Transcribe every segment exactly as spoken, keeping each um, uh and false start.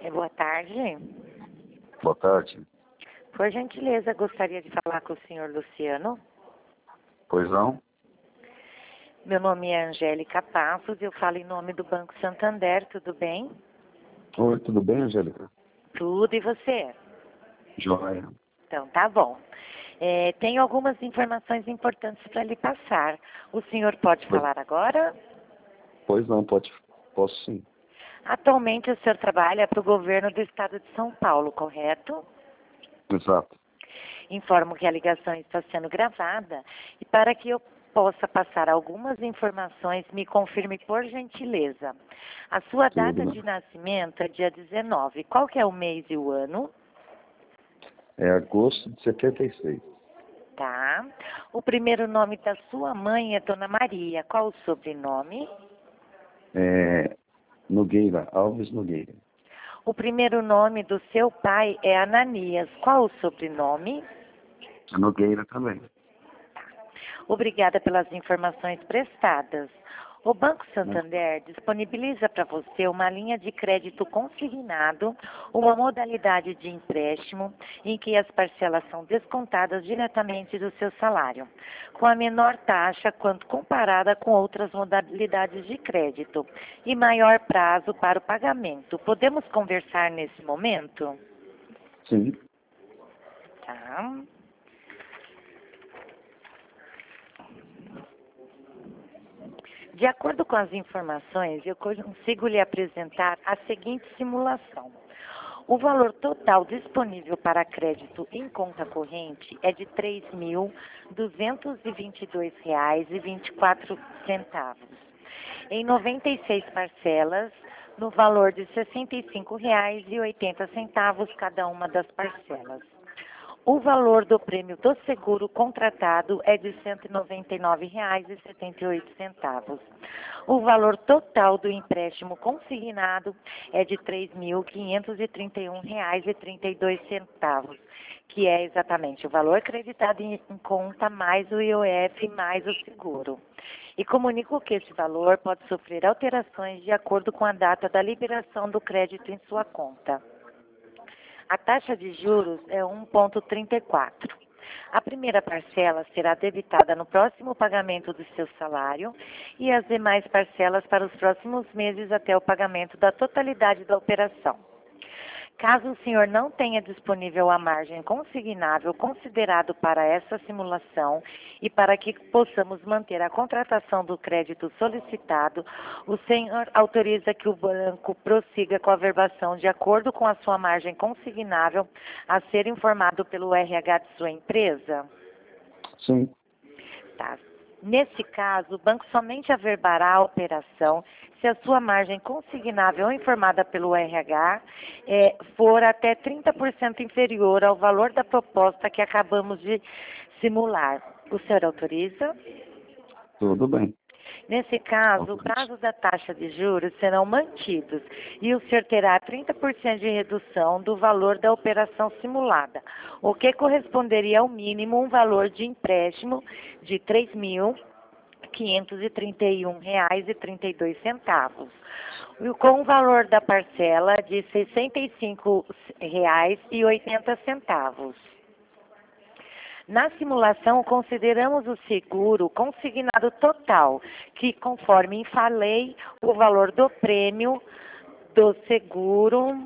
É, boa tarde. Boa tarde. Por gentileza, gostaria de falar com o senhor Luciano. Pois não? Meu nome é Angélica Passos, eu falo em nome do Banco Santander, tudo bem? Oi, tudo bem, Angélica? Tudo, e você? Joia. Então, tá bom. É, tenho algumas informações importantes para lhe passar. O senhor pode Pois, falar agora? pois não, pode, posso sim. Atualmente o senhor trabalha para o governo do estado de São Paulo, correto? Exato. Informo que a ligação está sendo gravada e para que eu possa passar algumas informações, me confirme por gentileza. A sua Tudo data bem. de nascimento é dia dezenove. Qual que é o mês e o ano? É agosto de setenta e seis. Tá. O primeiro nome da sua mãe é Dona Maria. Qual o sobrenome? É Nogueira, Alves Nogueira. O primeiro nome do seu pai é Ananias. Qual o sobrenome? É Nogueira também. Obrigada pelas informações prestadas. O Banco Santander disponibiliza para você uma linha de crédito consignado, uma modalidade de empréstimo em que as parcelas são descontadas diretamente do seu salário, com a menor taxa quanto comparada com outras modalidades de crédito e maior prazo para o pagamento. Podemos conversar nesse momento? Sim. Tá. De acordo com as informações, eu consigo lhe apresentar a seguinte simulação. O valor total disponível para crédito em conta corrente é de três mil duzentos e vinte e dois reais e vinte e quatro centavos, em noventa e seis parcelas, no valor de sessenta e cinco reais e oitenta centavos cada uma das parcelas. O valor do prêmio do seguro contratado é de cento e noventa e nove reais e setenta e oito centavos. O valor total do empréstimo consignado é de três mil quinhentos e trinta e um reais e trinta e dois centavos, que é exatamente o valor acreditado em conta mais o I O F mais o seguro. E comunico que esse valor pode sofrer alterações de acordo com a data da liberação do crédito em sua conta. A taxa de juros é um vírgula trinta e quatro. A primeira parcela será debitada no próximo pagamento do seu salário e as demais parcelas para os próximos meses até o pagamento da totalidade da operação. Caso o senhor não tenha disponível a margem consignável considerado para essa simulação e para que possamos manter a contratação do crédito solicitado, o senhor autoriza que o banco prossiga com a verbação de acordo com a sua margem consignável a ser informado pelo R H de sua empresa? Sim. Tá. Nesse caso, o banco somente averbará a operação se a sua margem consignável informada pelo R H é, for até trinta por cento inferior ao valor da proposta que acabamos de simular. O senhor autoriza? Tudo bem. Nesse caso, o prazo da taxa de juros serão mantidos e o senhor terá trinta por cento de redução do valor da operação simulada, o que corresponderia ao mínimo um valor de empréstimo de três mil quinhentos e trinta e um reais e trinta e dois centavos, com o valor da parcela de sessenta e cinco reais e oitenta centavos. Na simulação, consideramos o seguro consignado total, que, conforme falei, o valor do prêmio do seguro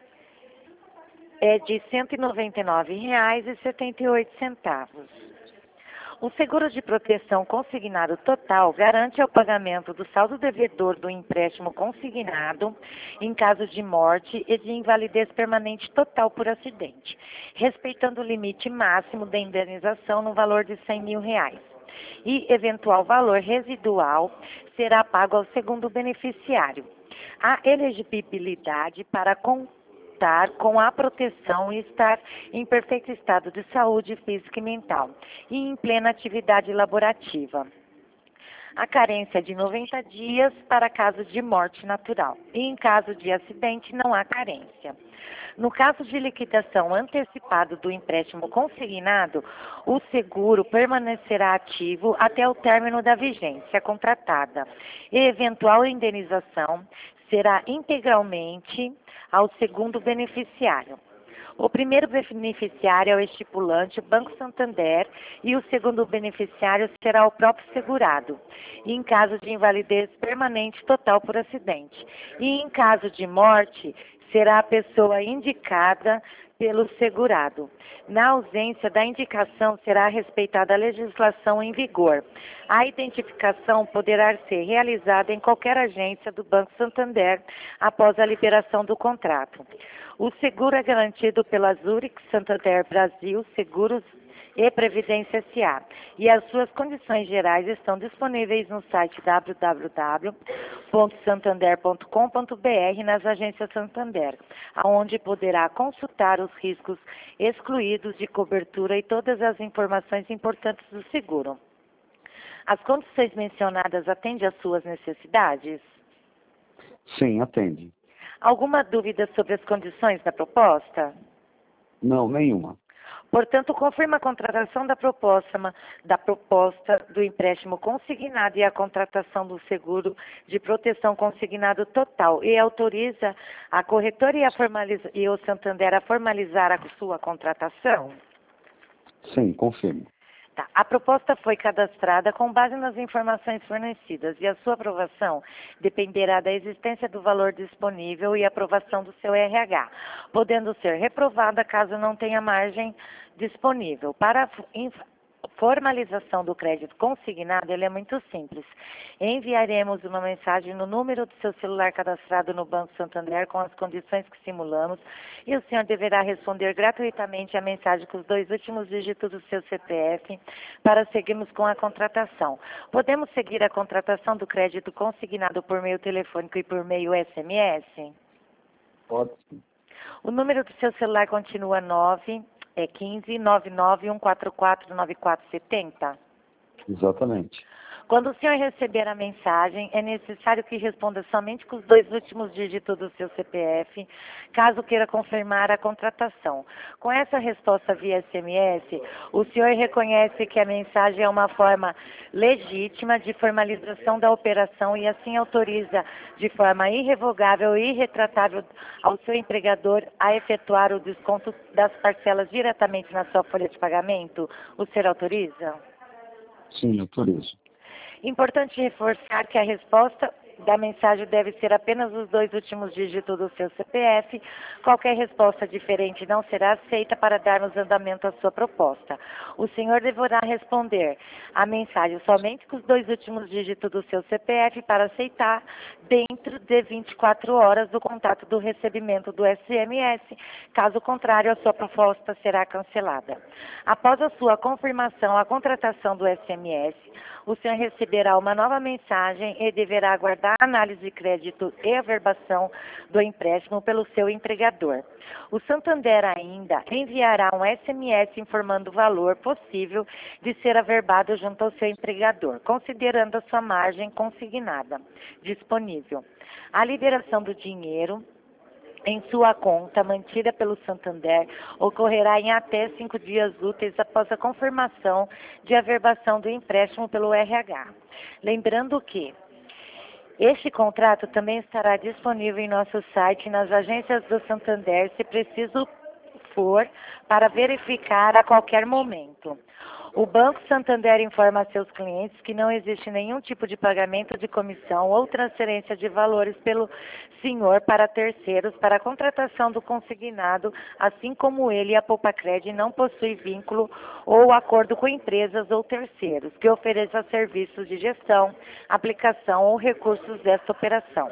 é de cento e noventa e nove reais e setenta e oito centavos. O seguro de proteção consignado total garante o pagamento do saldo devedor do empréstimo consignado em caso de morte e de invalidez permanente total por acidente, respeitando o limite máximo da indenização no valor de cem mil reais. E eventual valor residual será pago ao segundo beneficiário. A elegibilidade para contar com a proteção e estar em perfeito estado de saúde física e mental e em plena atividade laborativa. A carência é de noventa dias para caso de morte natural e em caso de acidente não há carência. No caso de liquidação antecipada do empréstimo consignado, o seguro permanecerá ativo até o término da vigência contratada e eventual indenização será integralmente ao segundo beneficiário. O primeiro beneficiário é o estipulante, o Banco Santander, e o segundo beneficiário será o próprio segurado, e em caso de invalidez permanente total por acidente. E em caso de morte, será a pessoa indicada pelo segurado. Na ausência da indicação, será respeitada a legislação em vigor. A identificação poderá ser realizada em qualquer agência do Banco Santander após a liberação do contrato. O seguro é garantido pela Zurich Santander Brasil Seguros e Previdência S A e as suas condições gerais estão disponíveis no site w w w ponto santander ponto com ponto b r nas agências Santander, onde poderá consultar os riscos excluídos de cobertura e todas as informações importantes do seguro. As condições mencionadas atendem às suas necessidades? Sim, atende. Alguma dúvida sobre as condições da proposta? Não, nenhuma. Portanto, confirma a contratação da proposta, da proposta do empréstimo consignado e a contratação do seguro de proteção consignado total e autoriza a corretora e, a formaliza, e o Santander a formalizar a sua contratação? Sim, confirmo. Tá. A proposta foi cadastrada com base nas informações fornecidas e a sua aprovação dependerá da existência do valor disponível e aprovação do seu R H, podendo ser reprovada caso não tenha margem disponível. Para a formalização do crédito consignado, ele é muito simples. Enviaremos uma mensagem no número do seu celular cadastrado no Banco Santander com as condições que simulamos e o senhor deverá responder gratuitamente a mensagem com os dois últimos dígitos do seu C P F para seguirmos com a contratação. Podemos seguir a contratação do crédito consignado por meio telefônico e por meio S M S? Pode sim. O número do seu celular continua nove, é quinze, nove nove um quatro quatro nove quatro sete zero? Exatamente. Quando o senhor receber a mensagem, é necessário que responda somente com os dois últimos dígitos do seu C P F, caso queira confirmar a contratação. Com essa resposta via S M S, o senhor reconhece que a mensagem é uma forma legítima de formalização da operação e assim autoriza de forma irrevogável e irretratável ao seu empregador a efetuar o desconto das parcelas diretamente na sua folha de pagamento? O senhor autoriza? Sim, autorizo. Importante reforçar que a resposta da mensagem deve ser apenas os dois últimos dígitos do seu C P F. Qualquer resposta diferente não será aceita para darmos andamento à sua proposta. O senhor deverá responder a mensagem somente com os dois últimos dígitos do seu C P F para aceitar dentro de vinte e quatro horas do contato do recebimento do S M S. Caso contrário, a sua proposta será cancelada. Após a sua confirmação, a contratação do S M S, o senhor receberá uma nova mensagem e deverá aguardar a análise de crédito e averbação do empréstimo pelo seu empregador. O Santander ainda enviará um S M S informando o valor possível de ser averbado junto ao seu empregador, considerando a sua margem consignada disponível. A liberação do dinheiro em sua conta, mantida pelo Santander, ocorrerá em até cinco dias úteis após a confirmação de averbação do empréstimo pelo R H. Lembrando que este contrato também estará disponível em nosso site e nas agências do Santander, se preciso for, para verificar a qualquer momento. O Banco Santander informa a seus clientes que não existe nenhum tipo de pagamento de comissão ou transferência de valores pelo senhor para terceiros para a contratação do consignado, assim como ele, a Poupacred, não possui vínculo ou acordo com empresas ou terceiros que ofereçam serviços de gestão, aplicação ou recursos desta operação.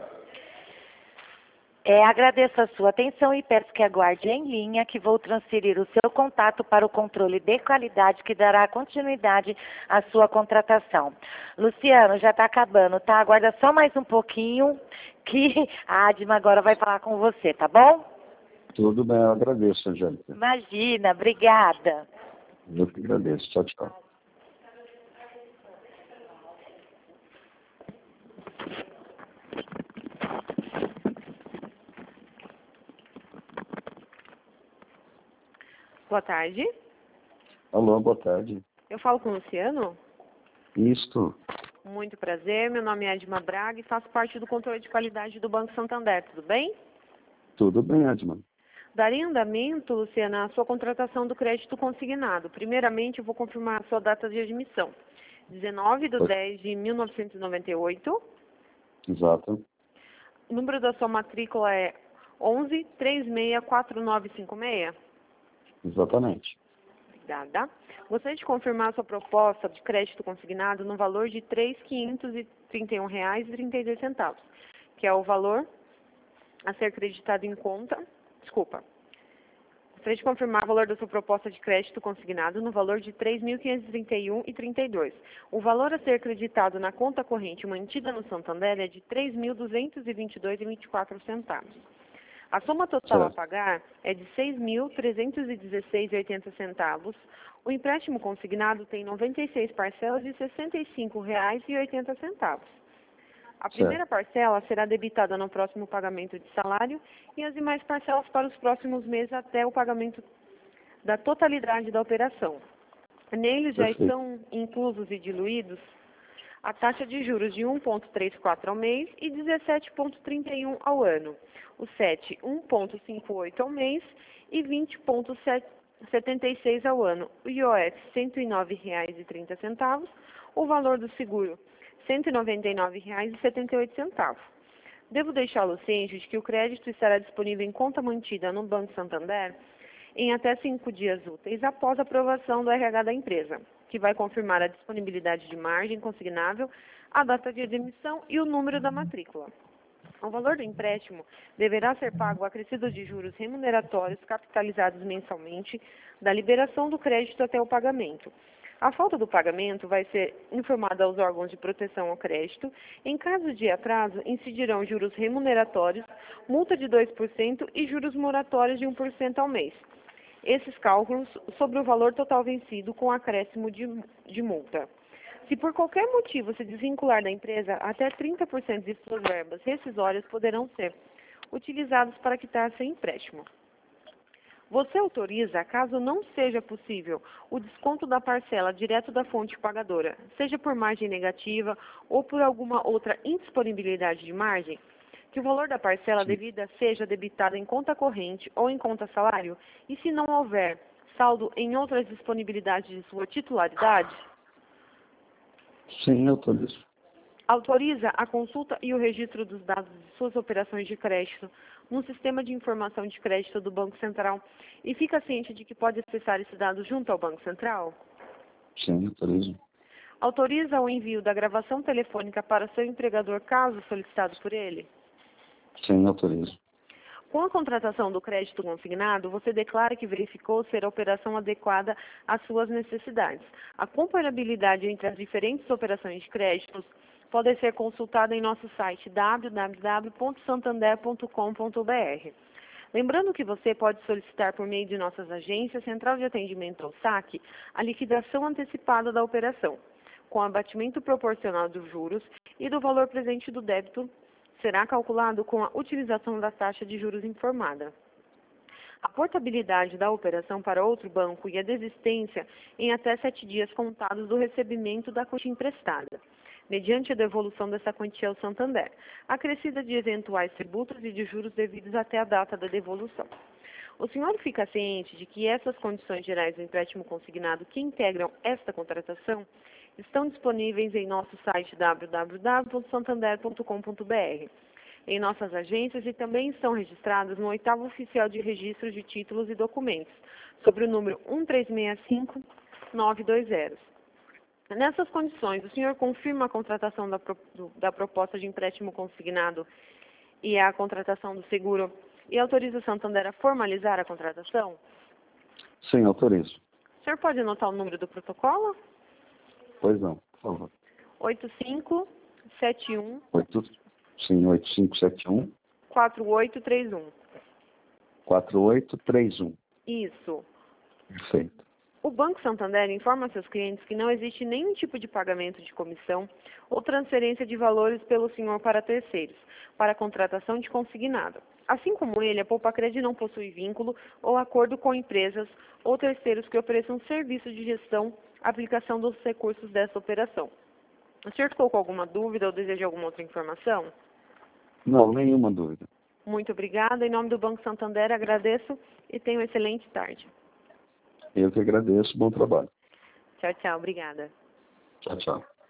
É, agradeço a sua atenção e peço que aguarde em linha que vou transferir o seu contato para o controle de qualidade que dará continuidade à sua contratação. Luciano, já está acabando, tá? Aguarda só mais um pouquinho que a Adma agora vai falar com você, tá bom? Tudo bem, eu agradeço, Angélica. Imagina, obrigada. Eu que agradeço. Tchau, tchau. Boa tarde. Alô, boa tarde. Eu falo com o Luciano? Isto. Muito prazer, meu nome é Edma Braga e faço parte do controle de qualidade do Banco Santander, tudo bem? Tudo bem, Edma. Daria andamento, Luciana, à sua contratação do crédito consignado. Primeiramente, eu vou confirmar a sua data de admissão. dezenove de dez de mil novecentos e noventa e oito. Exato. O número da sua matrícula é onze três seis quatro nove cinco seis. Exatamente. Obrigada. Gostaria de confirmar a sua proposta de crédito consignado no valor de três mil quinhentos e trinta e um reais e trinta e dois centavos, que é o valor a ser creditado em conta. Desculpa. Gostaria de confirmar o valor da sua proposta de crédito consignado no valor de três mil quinhentos e trinta e um reais e trinta e dois centavos. O valor a ser creditado na conta corrente mantida no Santander é de três mil duzentos e vinte e dois reais e vinte e quatro centavos. A soma total Certo. a pagar é de seis mil trezentos e dezesseis reais e oitenta centavos. O empréstimo consignado tem noventa e seis parcelas de sessenta e cinco reais e oitenta centavos. A primeira parcela será debitada no próximo pagamento de salário e as demais parcelas para os próximos meses até o pagamento da totalidade da operação. Neles já Perfeito. estão inclusos e diluídos a taxa de juros de um vírgula trinta e quatro ao mês e dezessete vírgula trinta e um ao ano. O S E T, um vírgula cinquenta e oito ao mês e vinte vírgula setenta e seis ao ano. O I O F, cento e nove reais e trinta centavos. O valor do seguro, cento e noventa e nove reais e setenta e oito centavos. Devo deixá-lo ciente de que o crédito estará disponível em conta mantida no Banco Santander em até cinco dias úteis após a aprovação do R H da empresa, que vai confirmar a disponibilidade de margem consignável, a data de admissão e o número da matrícula. O valor do empréstimo deverá ser pago acrescido de juros remuneratórios capitalizados mensalmente da liberação do crédito até o pagamento. A falta do pagamento vai ser informada aos órgãos de proteção ao crédito. Em caso de atraso, incidirão juros remuneratórios, multa de dois por cento e juros moratórios de um por cento ao mês. Esses cálculos sobre o valor total vencido com acréscimo de, de multa. Se por qualquer motivo se desvincular da empresa, até trinta por cento de suas verbas rescisórias poderão ser utilizados para quitar seu empréstimo. Você autoriza, caso não seja possível, o desconto da parcela direto da fonte pagadora, seja por margem negativa ou por alguma outra indisponibilidade de margem, que o valor da parcela devida seja debitado em conta corrente ou em conta salário, e se não houver saldo em outras disponibilidades de sua titularidade, Sim, autorizo. autoriza a consulta e o registro dos dados de suas operações de crédito no sistema de informação de crédito do Banco Central e fica ciente de que pode acessar esse dado junto ao Banco Central? Sim, autorizo. Autoriza o envio da gravação telefônica para seu empregador caso solicitado por ele? Sim, autorizo. Com a contratação do crédito consignado, você declara que verificou ser a operação adequada às suas necessidades. A comparabilidade entre as diferentes operações de créditos pode ser consultada em nosso site w w w ponto santander ponto com ponto b r. Lembrando que você pode solicitar por meio de nossas agências, Central de Atendimento ou S A C, a liquidação antecipada da operação, com abatimento proporcional dos juros e do valor presente do débito será calculado com a utilização da taxa de juros informada. A portabilidade da operação para outro banco e a desistência em até sete dias contados do recebimento da quantia emprestada, mediante a devolução dessa quantia ao Santander, acrescida de eventuais tributos e de juros devidos até a data da devolução. O senhor fica ciente de que essas condições gerais do empréstimo consignado que integram esta contratação estão disponíveis em nosso site w w w ponto santander ponto com ponto b r, em nossas agências e também estão registradas no oitavo oficial de registro de títulos e documentos, sobre o número um três seis cinco nove dois zero. Nessas condições, o senhor confirma a contratação da, pro, do, da proposta de empréstimo consignado e a contratação do seguro e autoriza o Santander a formalizar a contratação? Sim, autorizo. O senhor pode anotar o número do protocolo? Pois não, por favor. oito cinco sete um Oito, sim, oito cinco sete um quatro oito três um. quatro oito três um. Isso. Perfeito. O Banco Santander informa a seus clientes que não existe nenhum tipo de pagamento de comissão ou transferência de valores pelo senhor para terceiros, para a contratação de consignado. Assim como ele, a Poupacred não possui vínculo ou acordo com empresas ou terceiros que ofereçam serviço de gestão, aplicação dos recursos dessa operação. O senhor ficou com alguma dúvida ou deseja alguma outra informação? Não, nenhuma dúvida. Muito obrigada. Em nome do Banco Santander, agradeço e tenha uma excelente tarde. Eu que agradeço. Bom trabalho. Tchau, tchau. Obrigada. Tchau, tchau.